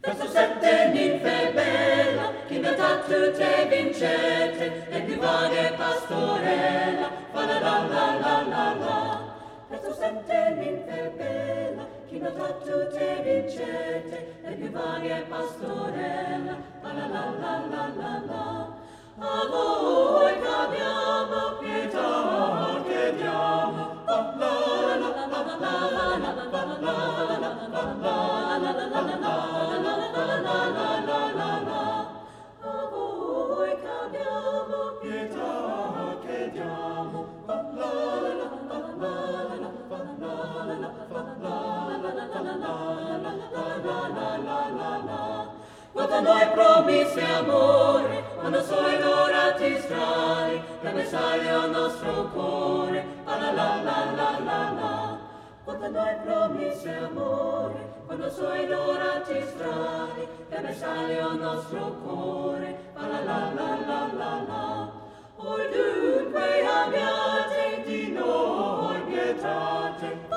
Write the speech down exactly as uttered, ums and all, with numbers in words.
Verso sette ninfe bella, chi beata tutte vincete, e più vaghe pastorella, fa la la la la la la. Verso sette ninfe bella, chi beata tutte vincete, e più vaghe pastorella, fa la la la la la la. A voi che abbiamo pietà chiediamo, la la la la la la la la la la quando noi promise amore, quando suoi dorati strali, per bersaglio il nostro cuore, la la la la la la la. Quando noi promise amore, quando suoi dorati strali, per bersaglio il nostro cuore, la la la la la la la. Or dunque abbiate di noi pietate,